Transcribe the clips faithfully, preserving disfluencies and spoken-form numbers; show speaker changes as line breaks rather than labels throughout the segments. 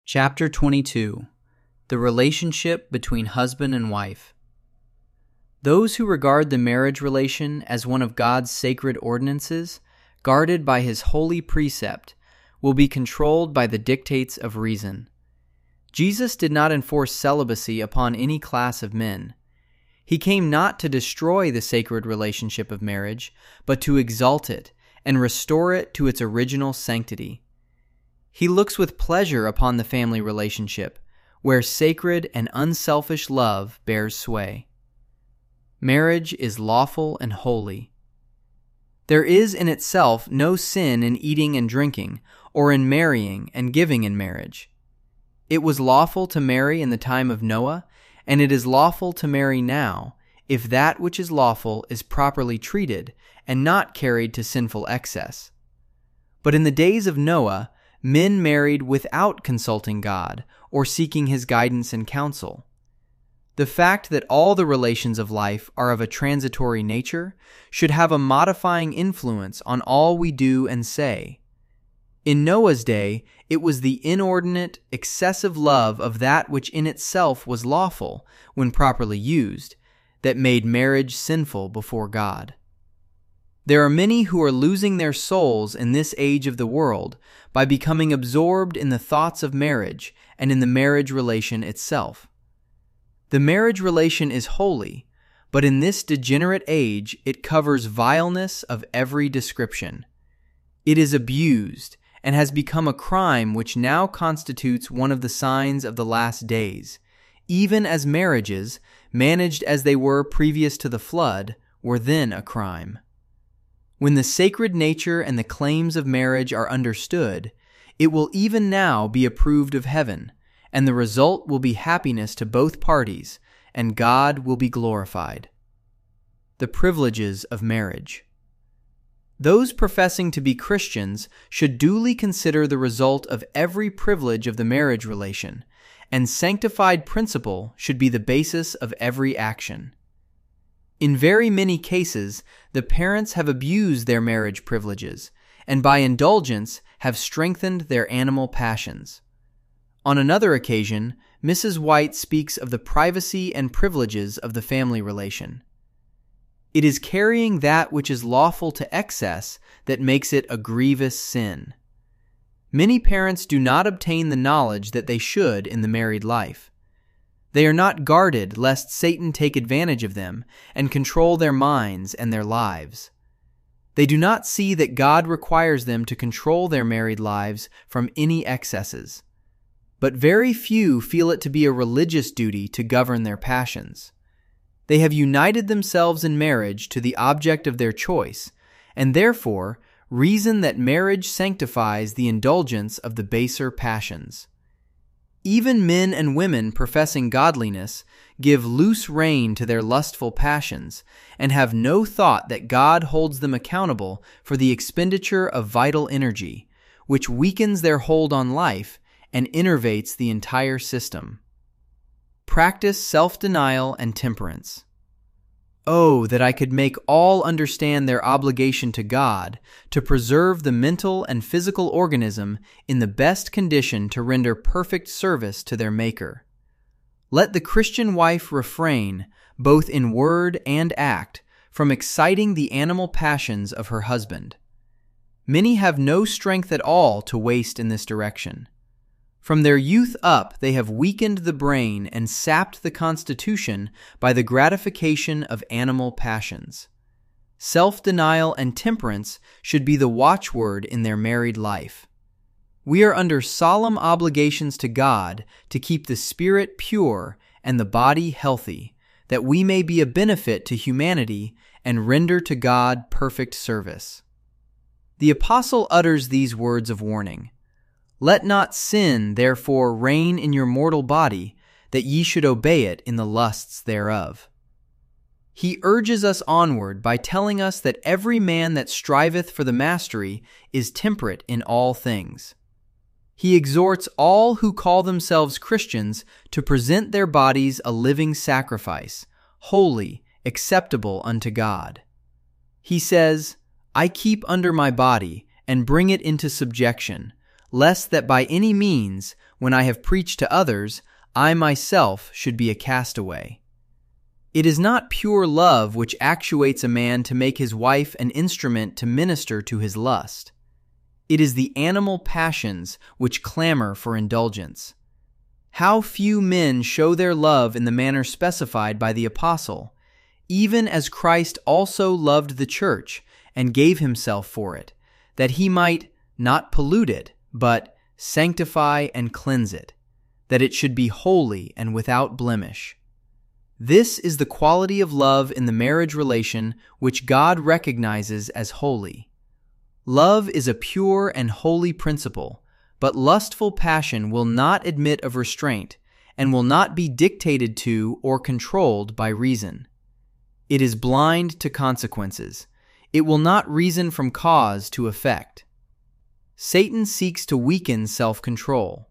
Chapter twenty-two. The Relationship Between Husband and Wife. Those who regard the marriage relation as one of God's sacred ordinances, guarded by His holy precept, will be controlled by the dictates of reason. Jesus did not enforce celibacy upon any class of men. He came not to destroy the sacred relationship of marriage, but to exalt it and restore it to its original sanctity. He looks with pleasure upon the family relationship, where sacred and unselfish love bears sway. Marriage is lawful and holy. There is in itself no sin in eating and drinking, or in marrying and giving in marriage. It was lawful to marry in the time of Noah, and it is lawful to marry now, if that which is lawful is properly treated and not carried to sinful excess. But in the days of Noah, men married without consulting God or seeking His guidance and counsel. The fact that all the relations of life are of a transitory nature should have a modifying influence on all we do and say. In Noah's day, it was the inordinate, excessive love of that which in itself was lawful, when properly used, that made marriage sinful before God. There are many who are losing their souls in this age of the world by becoming absorbed in the thoughts of marriage and in the marriage relation itself. The marriage relation is holy, but in this degenerate age it covers vileness of every description. It is abused and has become a crime which now constitutes one of the signs of the last days, even as marriages, managed as they were previous to the flood, were then a crime. When the sacred nature and the claims of marriage are understood, it will even now be approved of heaven, and the result will be happiness to both parties, and God will be glorified. The privileges of marriage. Those professing to be Christians should duly consider the result of every privilege of the marriage relation, and sanctified principle should be the basis of every action. In very many cases, the parents have abused their marriage privileges, and by indulgence have strengthened their animal passions. On another occasion, Missus White speaks of the privacy and privileges of the family relation. It is carrying that which is lawful to excess that makes it a grievous sin. Many parents do not obtain the knowledge that they should in the married life. They are not guarded lest Satan take advantage of them and control their minds and their lives. They do not see that God requires them to control their married lives from any excesses. But very few feel it to be a religious duty to govern their passions. They have united themselves in marriage to the object of their choice, and therefore reason that marriage sanctifies the indulgence of the baser passions. Even men and women professing godliness give loose rein to their lustful passions and have no thought that God holds them accountable for the expenditure of vital energy, which weakens their hold on life and innervates the entire system. Practice self-denial and temperance. Oh, that I could make all understand their obligation to God to preserve the mental and physical organism in the best condition to render perfect service to their Maker. Let the Christian wife refrain, both in word and act, from exciting the animal passions of her husband. Many have no strength at all to waste in this direction. From their youth up, they have weakened the brain and sapped the constitution by the gratification of animal passions. Self-denial and temperance should be the watchword in their married life. We are under solemn obligations to God to keep the spirit pure and the body healthy, that we may be a benefit to humanity and render to God perfect service. The apostle utters these words of warning. Let not sin, therefore, reign in your mortal body, that ye should obey it in the lusts thereof. He urges us onward by telling us that every man that striveth for the mastery is temperate in all things. He exhorts all who call themselves Christians to present their bodies a living sacrifice, holy, acceptable unto God. He says, I keep under my body, and bring it into subjection, lest that by any means, when I have preached to others, I myself should be a castaway. It is not pure love which actuates a man to make his wife an instrument to minister to his lust. It is the animal passions which clamor for indulgence. How few men show their love in the manner specified by the apostle, even as Christ also loved the church and gave himself for it, that he might not pollute it, but sanctify and cleanse it, that it should be holy and without blemish. This is the quality of love in the marriage relation which God recognizes as holy. Love is a pure and holy principle, but lustful passion will not admit of restraint and will not be dictated to or controlled by reason. It is blind to consequences. It will not reason from cause to effect. Satan seeks to weaken self-control.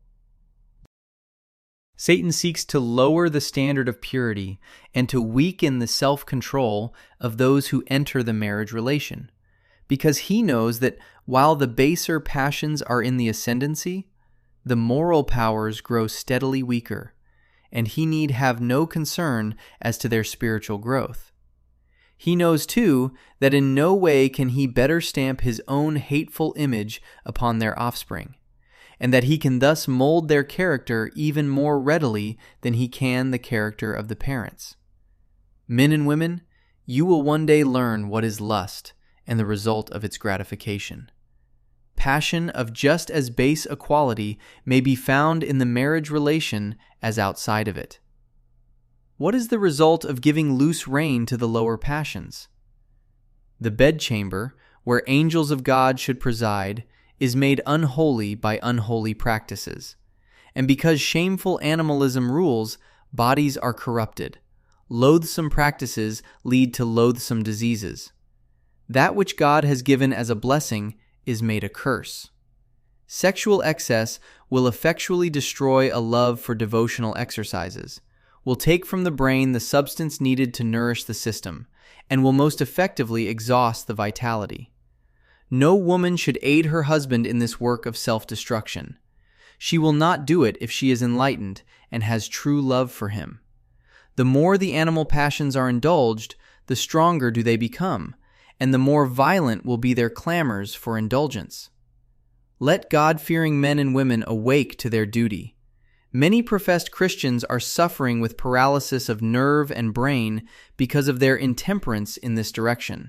Satan seeks to lower the standard of purity and to weaken the self-control of those who enter the marriage relation, because he knows that while the baser passions are in the ascendancy, the moral powers grow steadily weaker, and he need have no concern as to their spiritual growth. He knows, too, that in no way can he better stamp his own hateful image upon their offspring, and that he can thus mold their character even more readily than he can the character of the parents. Men and women, you will one day learn what is lust and the result of its gratification. Passion of just as base a quality may be found in the marriage relation as outside of it. What is the result of giving loose rein to the lower passions? The bedchamber, where angels of God should preside, is made unholy by unholy practices. And because shameful animalism rules, bodies are corrupted. Loathsome practices lead to loathsome diseases. That which God has given as a blessing is made a curse. Sexual excess will effectually destroy a love for devotional exercises, will take from the brain the substance needed to nourish the system, and will most effectively exhaust the vitality. No woman should aid her husband in this work of self-destruction. She will not do it if she is enlightened and has true love for him. The more the animal passions are indulged, the stronger do they become, and the more violent will be their clamors for indulgence. Let God-fearing men and women awake to their duty. Many professed Christians are suffering with paralysis of nerve and brain because of their intemperance in this direction.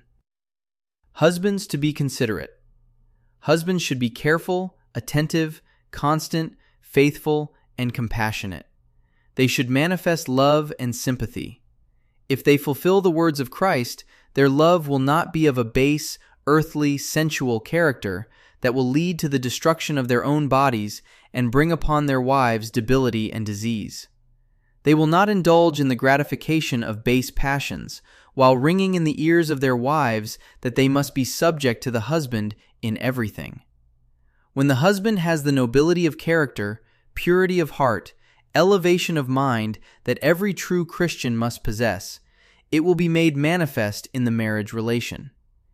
Husbands to be considerate. Husbands should be careful, attentive, constant, faithful, and compassionate. They should manifest love and sympathy. If they fulfill the words of Christ, their love will not be of a base, earthly, sensual character that will lead to the destruction of their own bodies and bring upon their wives debility and disease. They will not indulge in the gratification of base passions, while ringing in the ears of their wives that they must be subject to the husband in everything. When the husband has the nobility of character, purity of heart, elevation of mind that every true Christian must possess, it will be made manifest in the marriage relation.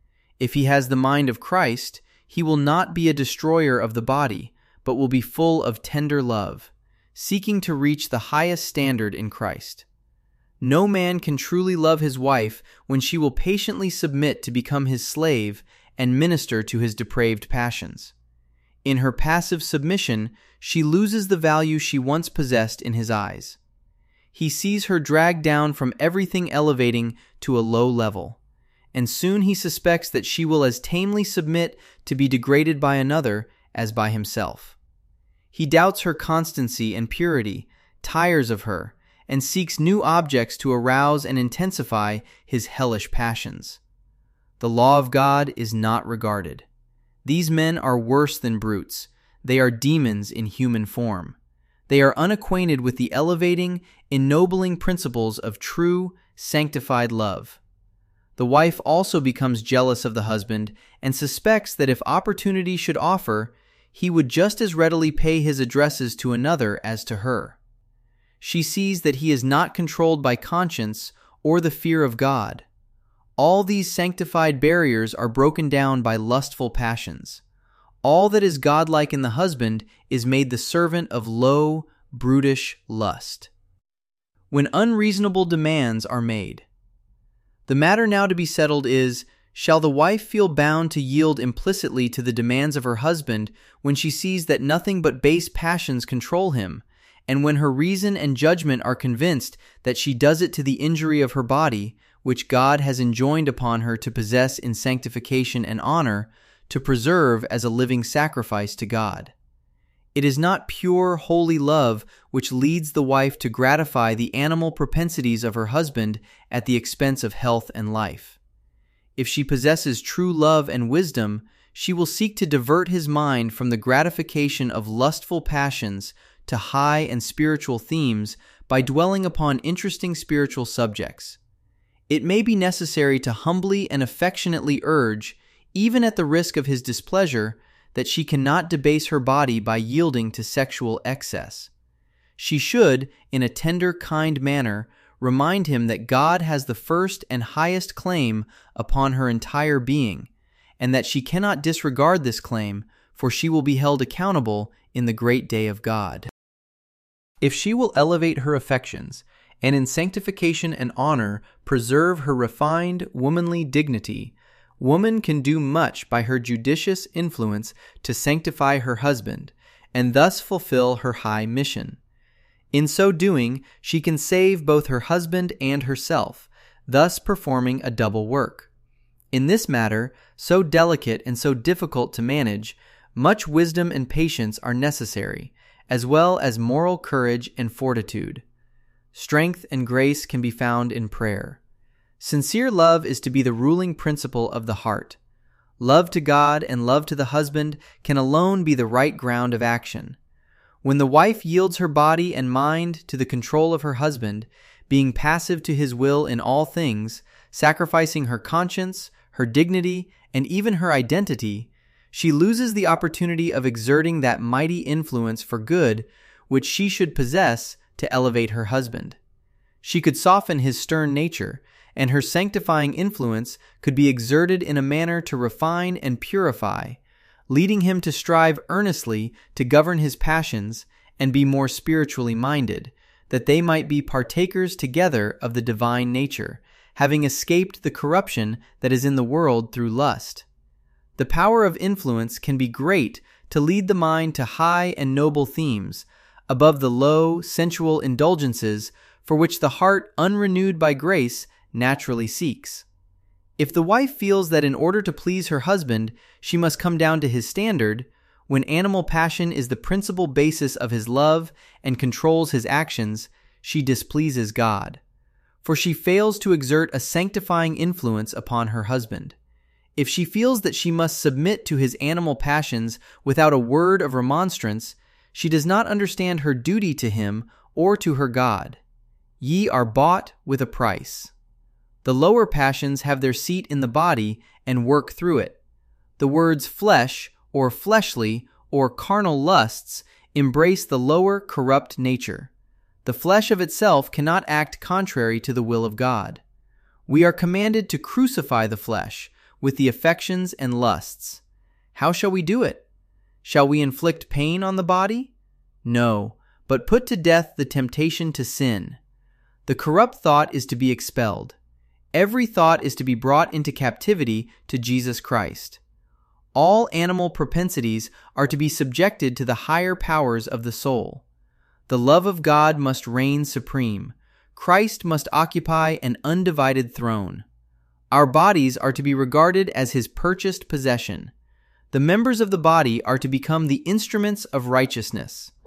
If he has the mind of Christ, he will not be a destroyer of the body, but will be full of tender love, seeking to reach the highest standard in Christ. No man can truly love his wife when she will patiently submit to become his slave and minister to his depraved passions. In her passive submission, she loses the value she once possessed in his eyes. He sees her dragged down from everything elevating to a low level, and soon he suspects that she will as tamely submit to be degraded by another as by himself. He doubts her constancy and purity, tires of her, and seeks new objects to arouse and intensify his hellish passions. The law of God is not regarded. These men are worse than brutes. They are demons in human form. They are unacquainted with the elevating, ennobling principles of true, sanctified love. The wife also becomes jealous of the husband and suspects that if opportunity should offer, he would just as readily pay his addresses to another as to her. She sees that he is not controlled by conscience or the fear of God. All these sanctified barriers are broken down by lustful passions. all that is godlike in the husband is made the servant of low, brutish lust. When unreasonable demands are made. The matter now to be settled is, shall the wife feel bound to yield implicitly to the demands of her husband when she sees that nothing but base passions control him, and when her reason and judgment are convinced that she does it to the injury of her body, which God has enjoined upon her to possess in sanctification and honor, to preserve as a living sacrifice to God? It is not pure, holy love which leads the wife to gratify the animal propensities of her husband at the expense of health and life. If she possesses true love and wisdom, she will seek to divert his mind from the gratification of lustful passions to high and spiritual themes by dwelling upon interesting spiritual subjects. It may be necessary to humbly and affectionately urge, even at the risk of his displeasure, that she cannot debase her body by yielding to sexual excess. She should, in a tender, kind manner, remind him that God has the first and highest claim upon her entire being, and that she cannot disregard this claim, for she will be held accountable in the great day of God. If she will elevate her affections, and in sanctification and honor preserve her refined, womanly dignity, woman can do much by her judicious influence to sanctify her husband, and thus fulfill her high mission. In so doing, she can save both her husband and herself, thus performing a double work. In this matter, so delicate and so difficult to manage, much wisdom and patience are necessary, as well as moral courage and fortitude. Strength and grace can be found in prayer. Sincere love is to be the ruling principle of the heart. Love to God and love to the husband can alone be the right ground of action. When the wife yields her body and mind to the control of her husband, being passive to his will in all things, sacrificing her conscience, her dignity, and even her identity, she loses the opportunity of exerting that mighty influence for good which she should possess to elevate her husband. She could soften his stern nature, and her sanctifying influence could be exerted in a manner to refine and purify, leading him to strive earnestly to govern his passions and be more spiritually minded, that they might be partakers together of the divine nature, having escaped the corruption that is in the world through lust. The power of influence can be great to lead the mind to high and noble themes, above the low, sensual indulgences for which the heart, unrenewed by grace, naturally seeks. If the wife feels that in order to please her husband, she must come down to his standard, when animal passion is the principal basis of his love and controls his actions, she displeases God. For she fails to exert a sanctifying influence upon her husband. If she feels that she must submit to his animal passions without a word of remonstrance, she does not understand her duty to him or to her God. Ye are bought with a price. The lower passions have their seat in the body and work through it. The words flesh, or fleshly, or carnal lusts embrace the lower, corrupt nature. The flesh of itself cannot act contrary to the will of God. We are commanded to crucify the flesh with the affections and lusts. How shall we do it? Shall we inflict pain on the body? No, but put to death the temptation to sin. The corrupt thought is to be expelled. Every thought is to be brought into captivity to Jesus Christ. All animal propensities are to be subjected to the higher powers of the soul. The love of God must reign supreme. Christ must occupy an undivided throne. Our bodies are to be regarded as his purchased possession. The members of the body are to become the instruments of righteousness.